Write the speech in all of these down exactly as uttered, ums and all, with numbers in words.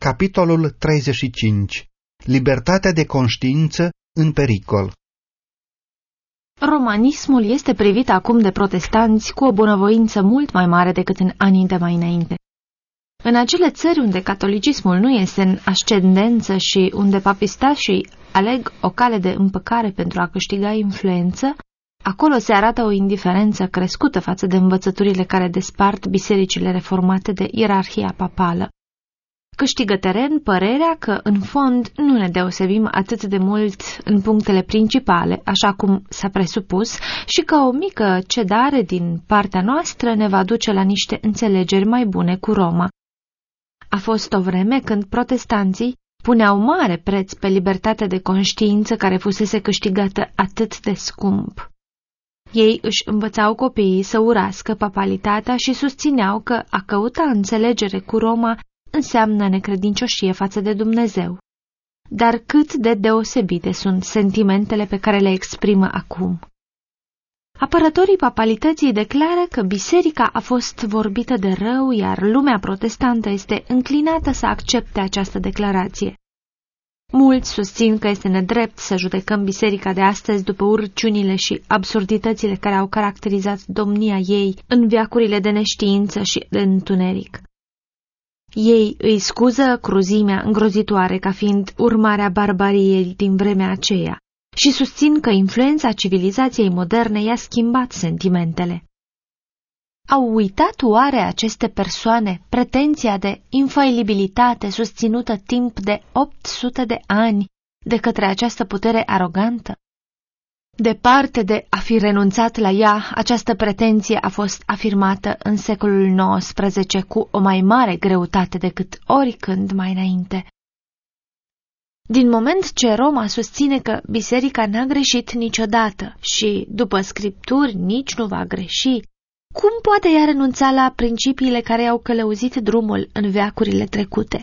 Capitolul treizeci și cinci. Libertatea de conștiință în pericol. Romanismul este privit acum de protestanți cu o bunăvoință mult mai mare decât în anii de mai înainte. În acele țări unde catolicismul nu este în ascendență și unde papistașii aleg o cale de împăcare pentru a câștiga influență, acolo se arată o indiferență crescută față de învățăturile care despart bisericile reformate de ierarhia papală. Câștigă teren părerea că, în fond, nu ne deosebim atât de mult în punctele principale, așa cum s-a presupus, și că o mică cedare din partea noastră ne va duce la niște înțelegeri mai bune cu Roma. A fost o vreme când protestanții puneau mare preț pe libertatea de conștiință care fusese câștigată atât de scump. Ei își învățau copiii să urască papalitatea și susțineau că a căuta înțelegere cu Roma înseamnă necredincioșie față de Dumnezeu. Dar cât de deosebite sunt sentimentele pe care le exprimă acum. Apărătorii papalității declară că biserica a fost vorbită de rău, iar lumea protestantă este înclinată să accepte această declarație. Mulți susțin că este nedrept să judecăm biserica de astăzi după urciunile și absurditățile care au caracterizat domnia ei în veacurile de neștiință și de întuneric. Ei îi scuză cruzimea îngrozitoare ca fiind urmarea barbariei din vremea aceea și susțin că influența civilizației moderne i-a schimbat sentimentele. Au uitat oare aceste persoane pretenția de infailibilitate susținută timp de opt sute de ani de către această putere arogantă? Departe de a fi renunțat la ea, această pretenție a fost afirmată în secolul nouăsprezece cu o mai mare greutate decât oricând mai înainte. Din moment ce Roma susține că biserica n-a greșit niciodată și, după scripturi, nici nu va greși, cum poate ea renunța la principiile care i-au călăuzit drumul în veacurile trecute?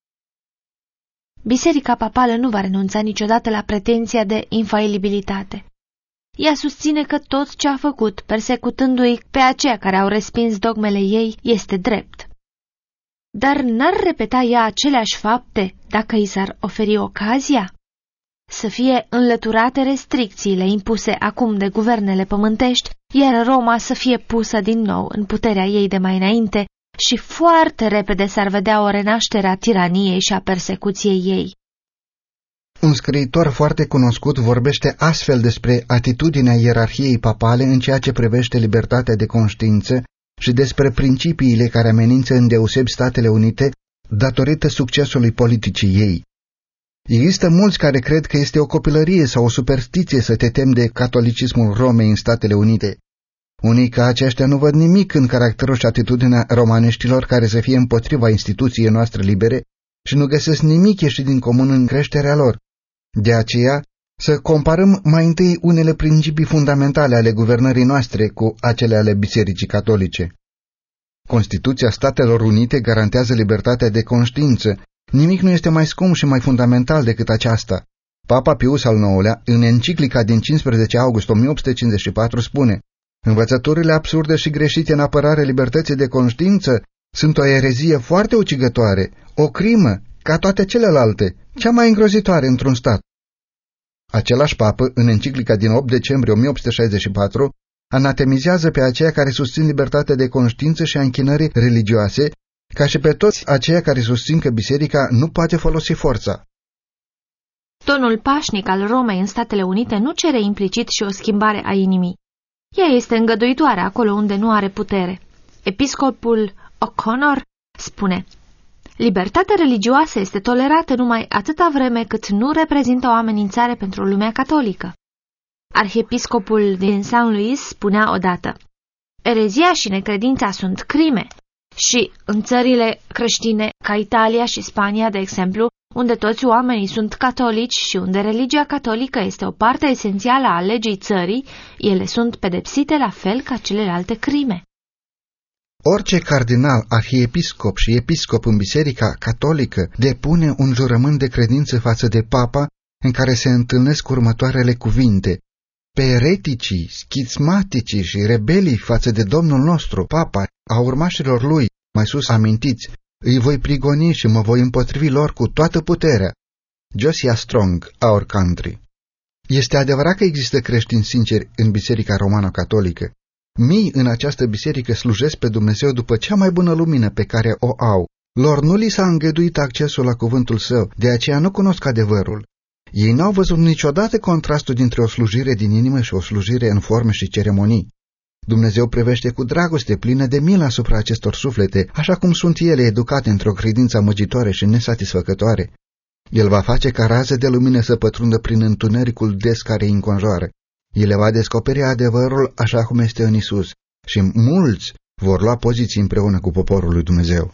Biserica papală nu va renunța niciodată la pretenția de infailibilitate. Ea susține că tot ce a făcut, persecutându-i pe aceia care au respins dogmele ei, este drept. Dar n-ar repeta ea aceleași fapte dacă i s-ar oferi ocazia? Să fie înlăturate restricțiile impuse acum de guvernele pământești, iar Roma să fie pusă din nou în puterea ei de mai înainte și foarte repede s-ar vedea o renaștere a tiraniei și a persecuției ei. Un scriitor foarte cunoscut vorbește astfel despre atitudinea ierarhiei papale în ceea ce privește libertatea de conștiință și despre principiile care amenință îndeosebi Statele Unite datorită succesului politicii ei. Există mulți care cred că este o copilărie sau o superstiție să te temi de catolicismul Romei în Statele Unite. Unii ca aceștia nu văd nimic în caracterul și atitudinea romaniștilor care să fie împotriva instituției noastre libere și nu găsesc nimic ieșit din comun în creșterea lor. De aceea, să comparăm mai întâi unele principii fundamentale ale guvernării noastre cu acele ale Bisericii Catolice. Constituția Statelor Unite garantează libertatea de conștiință. Nimic nu este mai scump și mai fundamental decât aceasta. Papa Pius al nouălea, în enciclica din cincisprezece august o mie opt sute cincizeci și patru, spune: învățăturile absurde și greșite în apărarea libertății de conștiință sunt o erezie foarte ucigătoare, o crimă, ca toate celelalte, cea mai îngrozitoare într-un stat. Același papă, în enciclica din opt decembrie o mie opt sute șaizeci și patru, anatemizează pe aceia care susțin libertatea de conștiință și a închinării religioase, ca și pe toți aceia care susțin că biserica nu poate folosi forța. Tonul pașnic al Romei în Statele Unite nu cere implicit și o schimbare a inimii. Ea este îngăduitoare acolo unde nu are putere. Episcopul O'Connor spune: libertatea religioasă este tolerată numai atâta vreme cât nu reprezintă o amenințare pentru lumea catolică. Arhiepiscopul din Saint Louis spunea odată: erezia și necredința sunt crime. Și în țările creștine ca Italia și Spania, de exemplu, unde toți oamenii sunt catolici și unde religia catolică este o parte esențială a legii țării, ele sunt pedepsite la fel ca celelalte crime. Orice cardinal, arhiepiscop și episcop în Biserica Catolică depune un jurământ de credință față de papa în care se întâlnesc următoarele cuvinte: pe ereticii, schismaticii și rebelii față de Domnul nostru, papa, a urmașilor lui, mai sus amintiți, Îi voi prigoni și mă voi împotrivi lor cu toată puterea. Josiah Strong, Our Country. Este adevărat că există creștini sinceri în Biserica Romano-Catolică. Mii în această biserică slujesc pe Dumnezeu după cea mai bună lumină pe care o au. Lor nu li s-a îngăduit accesul la cuvântul său, de aceea nu cunosc adevărul. Ei n-au văzut niciodată contrastul dintre o slujire din inimă și o slujire în forme și ceremonii. Dumnezeu privește cu dragoste plină de milă asupra acestor suflete, așa cum sunt ele educate într-o credință amăgitoare și nesatisfăcătoare. El va face ca rază de lumină să pătrundă prin întunericul des care îi înconjoară. El le va descoperi adevărul așa cum este în Isus și mulți vor lua poziții împreună cu poporul lui Dumnezeu.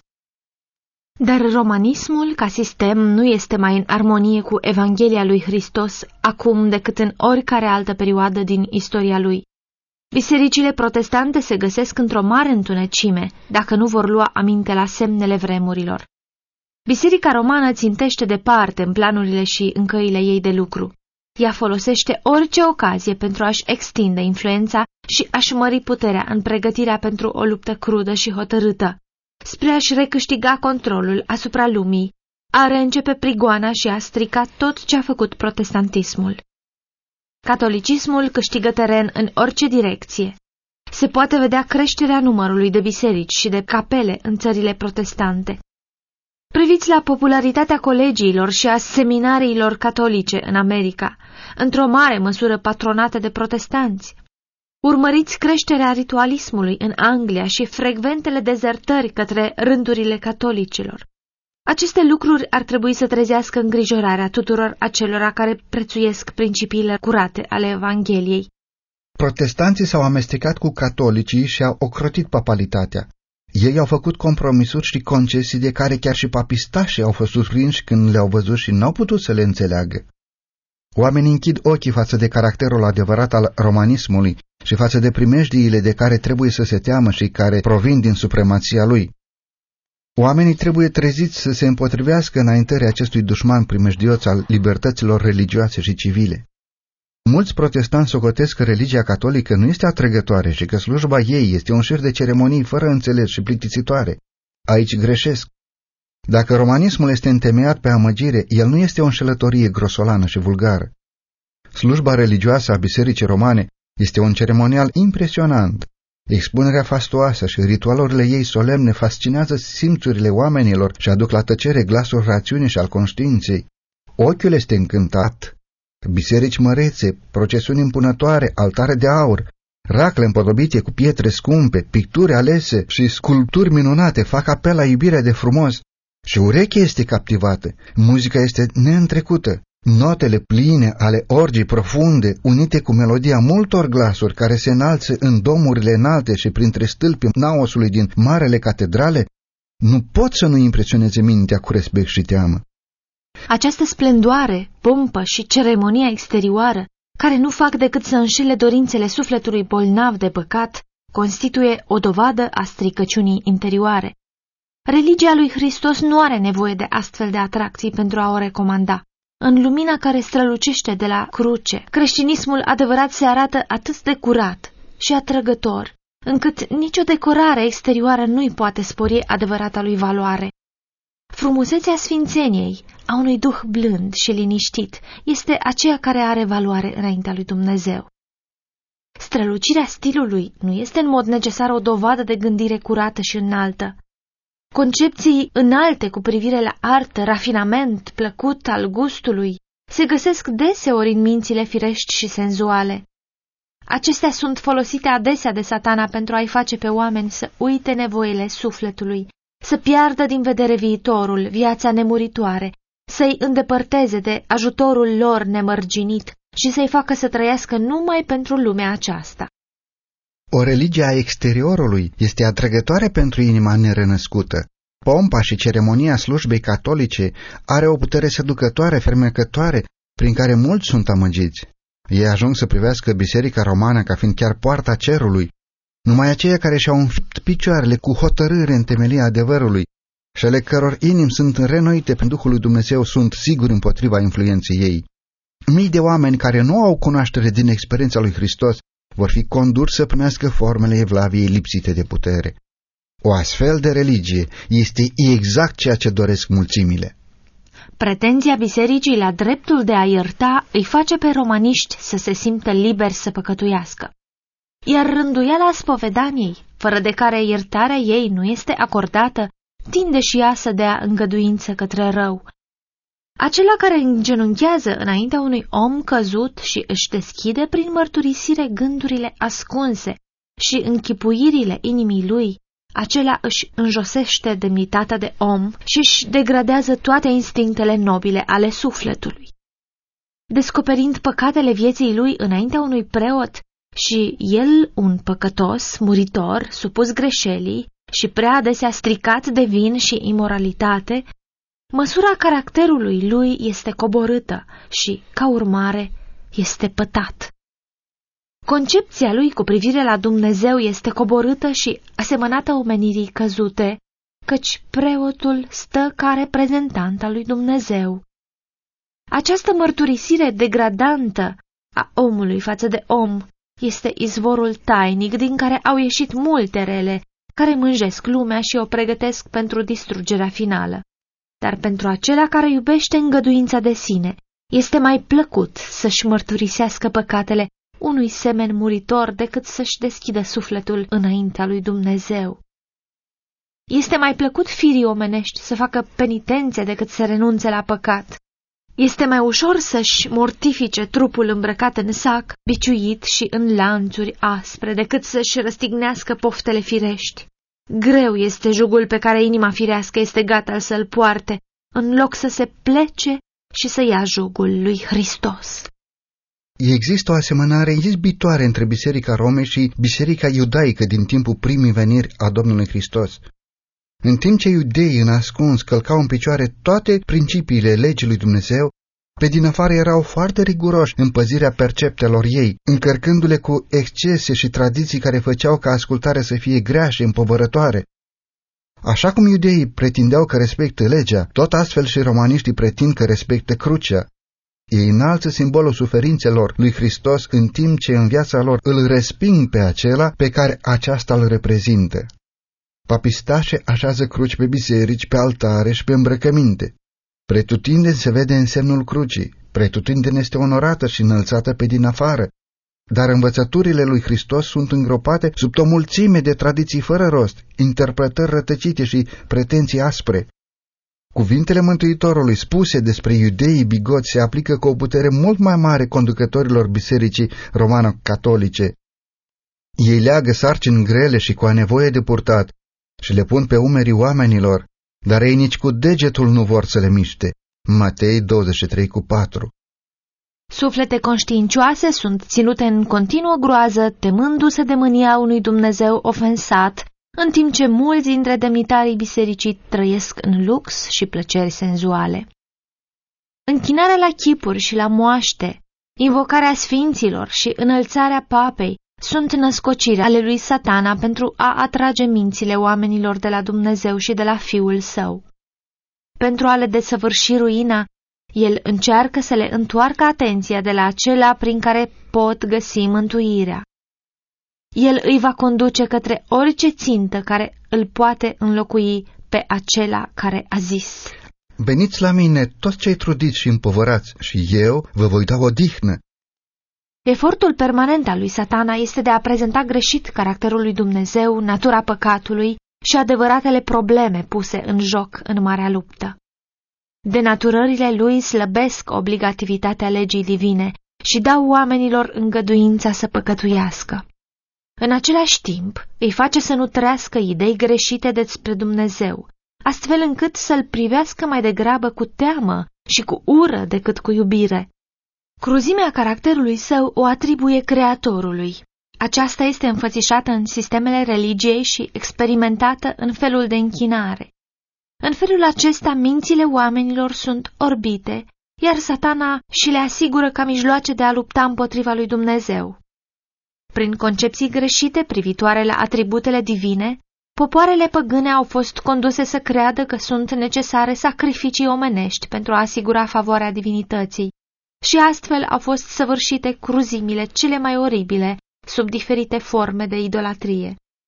Dar romanismul, ca sistem, nu este mai în armonie cu Evanghelia lui Hristos acum decât în oricare altă perioadă din istoria lui. Bisericile protestante se găsesc într-o mare întunecime, dacă nu vor lua aminte la semnele vremurilor. Biserica romană țintește departe în planurile și în căile ei de lucru. Ea folosește orice ocazie pentru a-și extinde influența și a-și mări puterea în pregătirea pentru o luptă crudă și hotărâtă, spre a-și recâștiga controlul asupra lumii, a reîncepe prigoana și a stricat tot ce a făcut protestantismul. Catolicismul câștigă teren în orice direcție. Se poate vedea creșterea numărului de biserici și de capele în țările protestante. Priviți la popularitatea colegiilor și a seminariilor catolice în America, într-o mare măsură patronate de protestanți. Urmăriți creșterea ritualismului în Anglia și frecventele dezertări către rândurile catolicilor. Aceste lucruri ar trebui să trezească îngrijorarea tuturor acelora care prețuiesc principiile curate ale Evangheliei. Protestanții s-au amestecat cu catolicii și au ocrotit papalitatea. Ei au făcut compromisuri și concesii de care chiar și papistașii au fost surprinși când le-au văzut și n-au putut să le înțeleagă. Oamenii închid ochii față de caracterul adevărat al romanismului și față de primejdiile de care trebuie să se teamă și care provin din supremația lui. Oamenii trebuie treziți să se împotrivească înaintării acestui dușman primejdios al libertăților religioase și civile. Mulți protestanți socotesc că religia catolică nu este atrăgătoare și că slujba ei este un șir de ceremonii fără înțeles și plictisitoare. Aici greșesc. Dacă romanismul este întemeiat pe amăgire, el nu este o înșelătorie grosolană și vulgară. Slujba religioasă a Bisericii Romane este un ceremonial impresionant. Expunerea fastoasă și ritualurile ei solemne fascinează simțurile oamenilor și aduc la tăcere glasul rațiunii și al conștiinței. Ochiul este încântat. Biserici mărețe, procesiuni impunătoare, altare de aur, racle împodobite cu pietre scumpe, picturi alese și sculpturi minunate fac apel la iubirea de frumos și urechea este captivată, muzica este neîntrecută, notele pline ale orgii profunde, unite cu melodia multor glasuri care se înalță în domurile înalte și printre stâlpii naosului din marele catedrale, nu pot să nu impresioneze mintea cu respect și teamă. Această splendoare, pompă și ceremonia exterioară, care nu fac decât să înșele dorințele sufletului bolnav de păcat, constituie o dovadă a stricăciunii interioare. Religia lui Hristos nu are nevoie de astfel de atracții pentru a o recomanda. În lumina care strălucește de la cruce, creștinismul adevărat se arată atât de curat și atrăgător, încât nicio decorare exterioară nu-i poate spori adevărata lui valoare. Frumusețea sfințeniei, a unui duh blând și liniștit, este aceea care are valoare înaintea lui Dumnezeu. Strălucirea stilului nu este în mod necesar o dovadă de gândire curată și înaltă. Concepții înalte cu privire la artă, rafinament, plăcut al gustului, se găsesc deseori în mințile firești și senzuale. Acestea sunt folosite adesea de Satana pentru a-i face pe oameni să uite nevoile sufletului, să piardă din vedere viitorul, viața nemuritoare, să-i îndepărteze de ajutorul lor nemărginit și să-i facă să trăiască numai pentru lumea aceasta. O religie a exteriorului este atrăgătoare pentru inima nerănăscută. Pompa și ceremonia slujbei catolice are o putere seducătoare, fermecătoare, prin care mulți sunt amăgiți. Ei ajung să privească Biserica Romană ca fiind chiar poarta cerului. Numai aceia care și-au înfipt picioarele cu hotărâre în temelia adevărului și ale căror inimi sunt renoite prin Duhul lui Dumnezeu sunt siguri împotriva influenței ei. Mii de oameni care nu au cunoaștere din experiența lui Hristos vor fi conduși să primească formele evlaviei lipsite de putere. O astfel de religie este exact ceea ce doresc mulțimile. Pretenția bisericii la dreptul de a ierta îi face pe romaniști să se simtă liberi să păcătuiască. Iar rânduiala spovedaniei, fără de care iertarea ei nu este acordată, tinde și ea să dea îngăduință către rău. Acela care îngenunchează înaintea unui om căzut și își deschide prin mărturisire gândurile ascunse și închipuirile inimii lui, acela își înjosește demnitatea de om și își degradează toate instinctele nobile ale sufletului. Descoperind păcatele vieții lui înaintea unui preot și el un păcătos, muritor, supus greșelii și prea adesea stricat de vin și imoralitate, măsura caracterului lui este coborâtă și, ca urmare, este pătat. Concepția lui cu privire la Dumnezeu este coborâtă și asemănată omenirii căzute, căci preotul stă ca reprezentant al lui Dumnezeu. Această mărturisire degradantă a omului față de om este izvorul tainic din care au ieșit multe rele care mânjesc lumea și o pregătesc pentru distrugerea finală. Dar pentru acela care iubește îngăduința de sine, este mai plăcut să-și mărturisească păcatele unui semen muritor decât să-și deschidă sufletul înaintea lui Dumnezeu. Este mai plăcut firii omenești să facă penitențe decât să renunțe la păcat. Este mai ușor să-și mortifice trupul îmbrăcat în sac, biciuit și în lanțuri aspre, decât să-și răstignească poftele firești. Greu este jugul pe care inima firească este gata să-l poarte, în loc să se plece și să ia jugul lui Hristos. Există o asemănare izbitoare între Biserica Romei și Biserica Iudaică din timpul primii veniri a Domnului Hristos. În timp ce iudeii în ascuns călcau în picioare toate principiile legii lui Dumnezeu, pe din afară erau foarte riguroși în păzirea perceptelor ei, încărcându-le cu excese și tradiții care făceau ca ascultarea să fie grea și împovărătoare. Așa cum iudeii pretindeau că respectă legea, tot astfel și romaniștii pretind că respectă crucea. Ei înalță simbolul suferințelor lui Hristos în timp ce în viața lor îl resping pe acela pe care aceasta îl reprezintă. Papistașe așează cruci pe biserici, pe altare și pe îmbrăcăminte. Pretutindeni se vede însemnul crucii, pretutindeni este onorată și înălțată pe din afară, dar învățăturile lui Hristos sunt îngropate sub o mulțime de tradiții fără rost, interpretări rătăcite și pretenții aspre. Cuvintele Mântuitorului spuse despre iudeii bigoți se aplică cu o putere mult mai mare conducătorilor bisericii romano-catolice. Ei leagă sarcini grele și cu a nevoie de purtat și le pun pe umerii oamenilor, dar ei nici cu degetul nu vor să le miște. Matei douăzeci și trei cu patru. Suflete conștiincioase sunt ținute în continuă groază, temându-se de mânia unui Dumnezeu ofensat, în timp ce mulți dintre demnitarii bisericii trăiesc în lux și plăceri senzuale. Închinarea la chipuri și la moaște, invocarea sfinților și înălțarea papei sunt născociri ale lui Satana pentru a atrage mințile oamenilor de la Dumnezeu și de la Fiul Său. Pentru a le desăvârși ruina, el încearcă să le întoarcă atenția de la acela prin care pot găsi mântuirea. El îi va conduce către orice țintă care îl poate înlocui pe acela care a zis: Veniți la mine toți cei trudiți și împovărați și eu vă voi da odihnă. Efortul permanent al lui Satana este de a prezenta greșit caracterul lui Dumnezeu, natura păcatului și adevăratele probleme puse în joc în marea luptă. Denaturările lui slăbesc obligativitatea legii divine și dau oamenilor îngăduința să păcătuiască. În același timp, îi face să nutrească idei greșite despre Dumnezeu, astfel încât să-l privească mai degrabă cu teamă și cu ură decât cu iubire. Cruzimea caracterului său o atribuie Creatorului. Aceasta este înfățișată în sistemele religiei și experimentată în felul de închinare. În felul acesta, mințile oamenilor sunt orbite, iar Satana și le asigură ca mijloace de a lupta împotriva lui Dumnezeu. Prin concepții greșite privitoare la atributele divine, popoarele păgâne au fost conduse să creadă că sunt necesare sacrificii omenești pentru a asigura favoarea divinității și astfel au fost săvârșite cruzimile cele mai oribile sub diferite forme de idolatrie.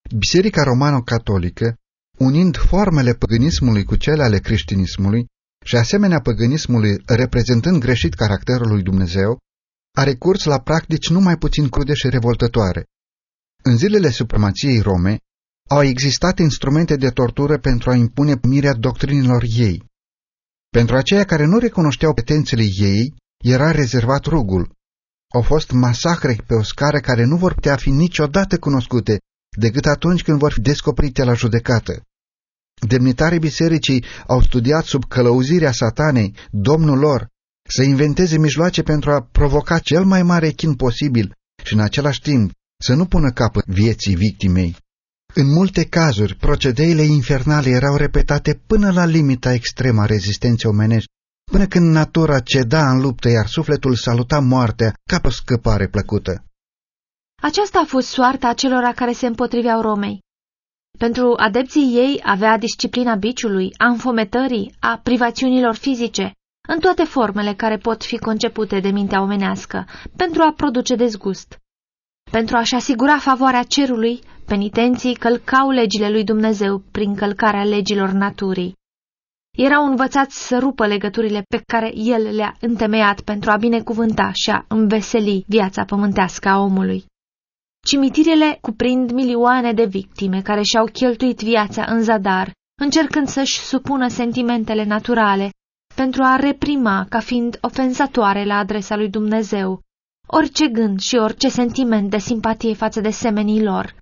Biserica Romano-Catolică, unind formele păgânismului cu cele ale creștinismului și asemenea păgânismului reprezentând greșit caracterul lui Dumnezeu, a recurs la practici numai puțin crude și revoltătoare. În zilele supremației Rome, au existat instrumente de tortură pentru a impune mirea doctrinilor ei. Pentru aceia care nu recunoșteau petențele ei, era rezervat rugul. Au fost masacre pe o scară care nu vor putea fi niciodată cunoscute, decât atunci când vor fi descoperite la judecată. Demnitarii bisericii au studiat sub călăuzirea satanei, domnul lor, să inventeze mijloace pentru a provoca cel mai mare chin posibil și în același timp să nu pună capăt vieții victimei. În multe cazuri, procedeile infernale erau repetate până la limita extremă a rezistenței omenești, până când natura ceda în luptă, iar sufletul saluta moartea ca pe o scăpare plăcută. Aceasta a fost soarta acelora care se împotriveau Romei. Pentru adepții ei avea disciplina biciului, a înfometării, a privațiunilor fizice, în toate formele care pot fi concepute de mintea omenească, pentru a produce dezgust. Pentru a-și asigura favoarea cerului, penitenții călcau legile lui Dumnezeu prin călcarea legilor naturii. Erau învățați să rupă legăturile pe care El le-a întemeiat pentru a binecuvânta și a înveseli viața pământească a omului. Cimitirele cuprind milioane de victime care și-au cheltuit viața în zadar, încercând să-și supună sentimentele naturale pentru a reprima ca fiind ofensatoare la adresa lui Dumnezeu orice gând și orice sentiment de simpatie față de semenii lor.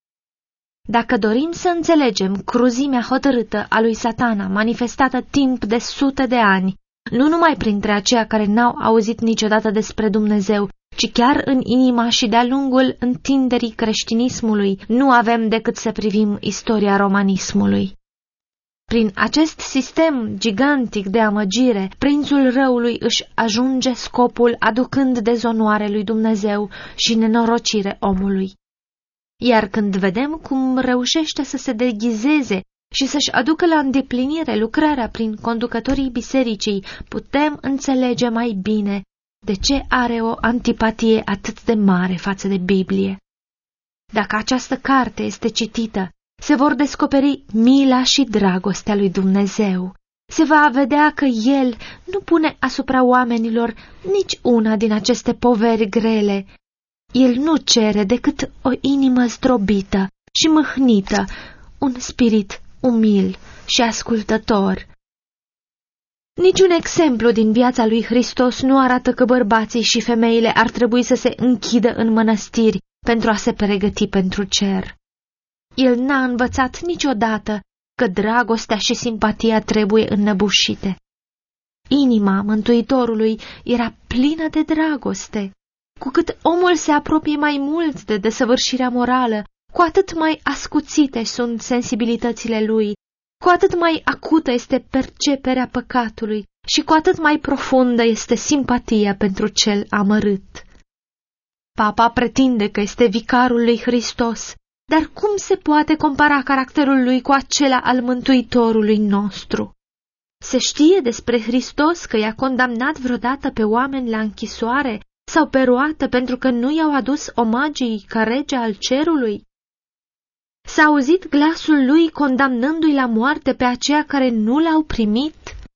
Dacă dorim să înțelegem cruzimea hotărâtă a lui Satana manifestată timp de sute de ani, nu numai printre aceia care n-au auzit niciodată despre Dumnezeu, ci chiar în inima și de-a lungul întinderii creștinismului, nu avem decât să privim istoria romanismului. Prin acest sistem gigantic de amăgire, prințul răului își ajunge scopul aducând dezonoare lui Dumnezeu și nenorocire omului. Iar când vedem cum reușește să se deghizeze și să-și aducă la îndeplinire lucrarea prin conducătorii bisericii, putem înțelege mai bine de ce are o antipatie atât de mare față de Biblie. Dacă această carte este citită, se vor descoperi mila și dragostea lui Dumnezeu. Se va vedea că El nu pune asupra oamenilor nici una din aceste poveri grele. El nu cere decât o inimă zdrobită și mâhnită, un spirit umil și ascultător. Niciun exemplu din viața lui Hristos nu arată că bărbații și femeile ar trebui să se închidă în mănăstiri pentru a se pregăti pentru cer. El n-a învățat niciodată că dragostea și simpatia trebuie înnăbușite. Inima Mântuitorului era plină de dragoste. Cu cât omul se apropie mai mult de desăvârșirea morală, cu atât mai ascuțite sunt sensibilitățile lui, cu atât mai acută este perceperea păcatului și cu atât mai profundă este simpatia pentru cel amărât. Papa pretinde că este vicarul lui Hristos, dar cum se poate compara caracterul lui cu acela al Mântuitorului nostru? Se știe despre Hristos că i-a condamnat vreodată pe oameni la închisoare sau pe roată pentru că nu i-au adus omagii ca rege al cerului? S-a auzit glasul lui condamnându-i la moarte pe aceia care nu l-au primit?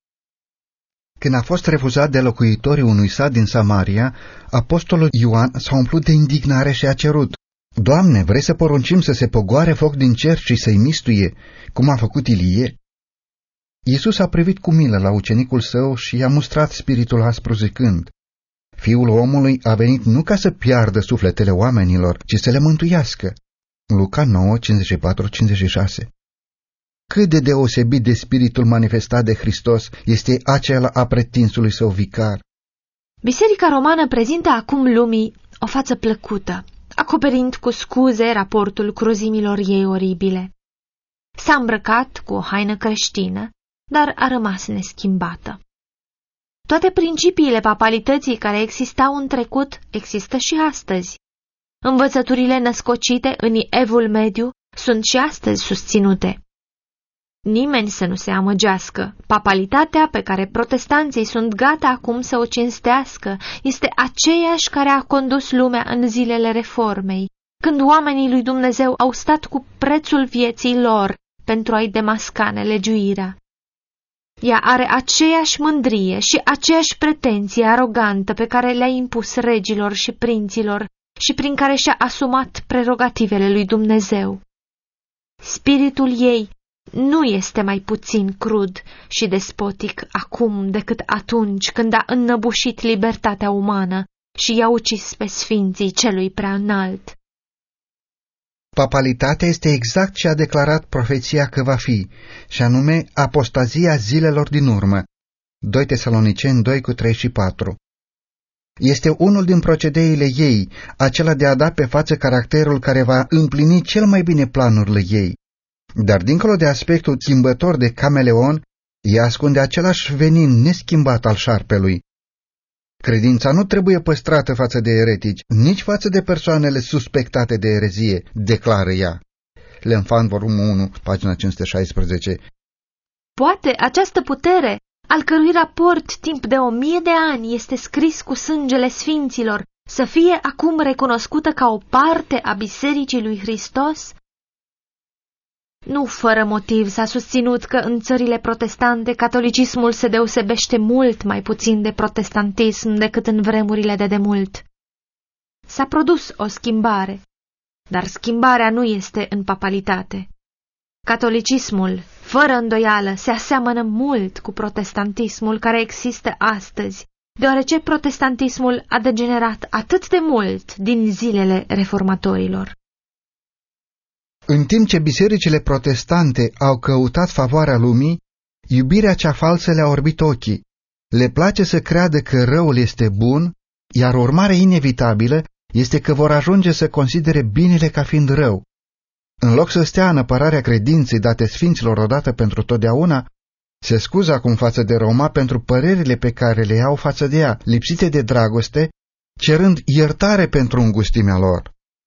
Când a fost refuzat de locuitorii unui sat din Samaria, apostolul Ioan s-a umplut de indignare și a cerut: Doamne, vrei să poruncim să se pogoare foc din cer și să-i mistuie, cum a făcut Ilie? Iisus a privit cu milă la ucenicul său și i-a mustrat spiritul aspru zicând: Fiul omului a venit nu ca să piardă sufletele oamenilor, ci să le mântuiască. Luca nouă, cincizeci și patru cincizeci și șase. Cât de deosebit de spiritul manifestat de Hristos este acela a pretinsului său vicar. Biserica romană prezintă acum lumii o față plăcută, acoperind cu scuze raportul cruzimilor ei oribile. S-a îmbrăcat cu o haină creștină, dar a rămas neschimbată. Toate principiile papalității care existau în trecut există și astăzi. Învățăturile născocite în Evul Mediu sunt și astăzi susținute. Nimeni să nu se amăgească. Papalitatea pe care protestanții sunt gata acum să o cinstească este aceeași care a condus lumea în zilele reformei, când oamenii lui Dumnezeu au stat cu prețul vieții lor pentru a-i demasca nelegiuirea. Ea are aceeași mândrie și aceeași pretenție arogantă pe care le-a impus regilor și prinților și prin care și-a asumat prerogativele lui Dumnezeu. Spiritul ei nu este mai puțin crud și despotic acum decât atunci când a înnăbușit libertatea umană și i-a ucis pe sfinții celui prea înalt. Papalitatea este exact ce a declarat profeția că va fi, și anume apostazia zilelor din urmă. doi Tesaloniceni doi cu trei și patru. Este unul din procedeile ei, acela de a da pe față caracterul care va împlini cel mai bine planurile ei. Dar dincolo de aspectul schimbător de cameleon, ea ascunde același venin neschimbat al șarpelui. Credința nu trebuie păstrată față de eretici, nici față de persoanele suspectate de erezie, declară ea. Lenfant, volumul unu, pagina cinci sute șaisprezece. Poate această putere, al cărui raport timp de o mie de ani este scris cu sângele sfinților, să fie acum recunoscută ca o parte a Bisericii lui Hristos? Nu fără motiv s-a susținut că în țările protestante catolicismul se deosebește mult mai puțin de protestantism decât în vremurile de demult. S-a produs o schimbare, dar schimbarea nu este în papalitate. Catolicismul, fără îndoială, se aseamănă mult cu protestantismul care există astăzi, deoarece protestantismul a degenerat atât de mult din zilele reformatorilor. În timp ce bisericile protestante au căutat favoarea lumii, iubirea cea falsă le-a orbit ochii. Le place să creadă că răul este bun, iar urmarea inevitabilă este că vor ajunge să considere binele ca fiind rău. În loc să stea în apărarea credinței date sfinților odată pentru totdeauna, se scuză acum față de Roma pentru părerile pe care le iau față de ea, lipsite de dragoste, cerând iertare pentru îngustimea lor.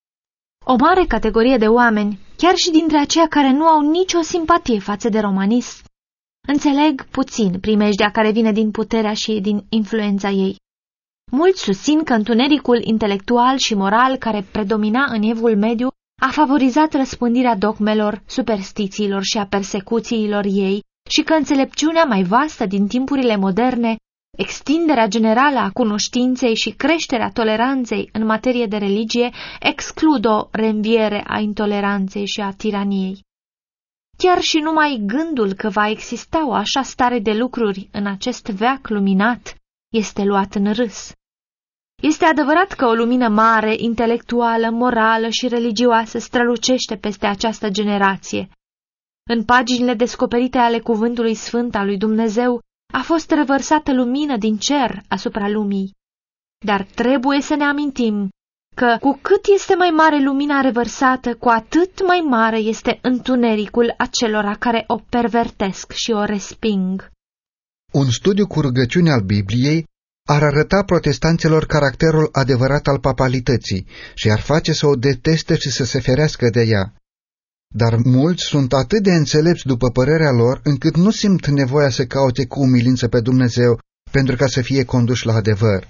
O mare categorie de oameni, chiar și dintre aceia care nu au nicio simpatie față de romanism, înțeleg puțin primejdea care vine din puterea și din influența ei. Mulți susțin că întunericul intelectual și moral care predomina în Evul Mediu a favorizat răspândirea dogmelor, superstițiilor și a persecuțiilor ei și că înțelepciunea mai vastă din timpurile moderne, extinderea generală a cunoștinței și creșterea toleranței în materie de religie exclud o reînviere a intoleranței și a tiraniei. Chiar și numai gândul că va exista o așa stare de lucruri în acest veac luminat este luat în râs. Este adevărat că o lumină mare, intelectuală, morală și religioasă strălucește peste această generație. În paginile descoperite ale cuvântului sfânt al lui Dumnezeu a fost revărsată lumină din cer asupra lumii. Dar trebuie să ne amintim că cu cât este mai mare lumina revărsată, cu atât mai mare este întunericul acelora care o pervertesc și o resping. Un studiu cu rugăciune al Bibliei ar arăta protestanților caracterul adevărat al papalității și ar face să o deteste și să se ferească de ea. Dar mulți sunt atât de înțelepți după părerea lor, încât nu simt nevoia să caute cu umilință pe Dumnezeu pentru ca să fie conduși la adevăr.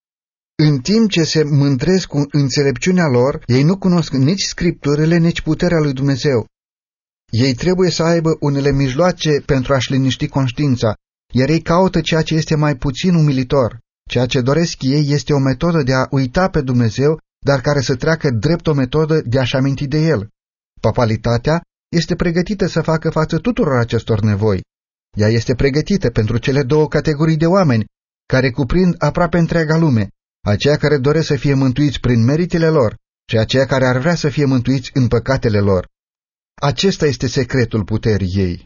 În timp ce se mândresc cu înțelepciunea lor, ei nu cunosc nici scripturile, nici puterea lui Dumnezeu. Ei trebuie să aibă unele mijloace pentru a-și liniști conștiința, iar ei caută ceea ce este mai puțin umilitor. Ceea ce doresc ei este o metodă de a uita pe Dumnezeu, dar care să treacă drept o metodă de a-și aminti de El. Papalitatea este pregătită să facă față tuturor acestor nevoi. Ea este pregătită pentru cele două categorii de oameni, care cuprind aproape întreaga lume, aceia care doresc să fie mântuiți prin meritele lor și aceia care ar vrea să fie mântuiți în păcatele lor. Acesta este secretul puterii ei.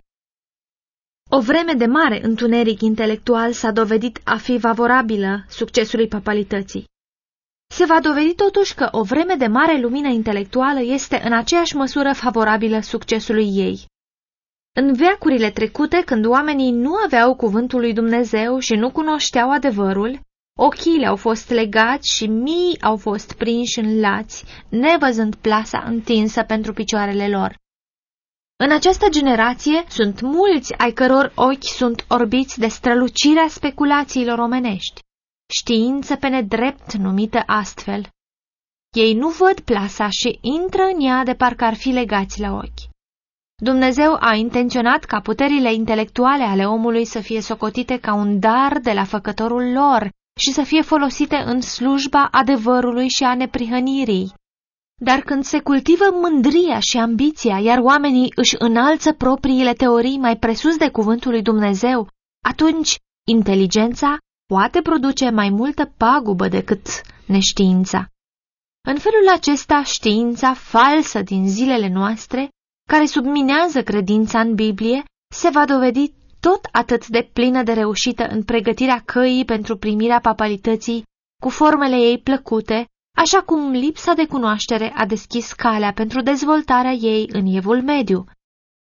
O vreme de mare întuneric intelectual s-a dovedit a fi favorabilă succesului papalității. Se va dovedi totuși că o vreme de mare lumină intelectuală este în aceeași măsură favorabilă succesului ei. În veacurile trecute, când oamenii nu aveau cuvântul lui Dumnezeu și nu cunoșteau adevărul, ochii le-au fost legați și mii au fost prinși în lați, nevăzând plasa întinsă pentru picioarele lor. În această generație sunt mulți ai căror ochi sunt orbiți de strălucirea speculațiilor omenești, știință pe nedrept numită astfel. Ei nu văd plasa și intră în ea de parcă ar fi legați la ochi. Dumnezeu a intenționat ca puterile intelectuale ale omului să fie socotite ca un dar de la făcătorul lor și să fie folosite în slujba adevărului și a neprihănirii. Dar când se cultivă mândria și ambiția, iar oamenii își înalță propriile teorii mai presus de cuvântul lui Dumnezeu, atunci inteligența poate produce mai multă pagubă decât neștiința. În felul acesta, știința falsă din zilele noastre, care subminează credința în Biblie, se va dovedi tot atât de plină de reușită în pregătirea căii pentru primirea papalității cu formele ei plăcute, așa cum lipsa de cunoaștere a deschis calea pentru dezvoltarea ei în Evul Mediu.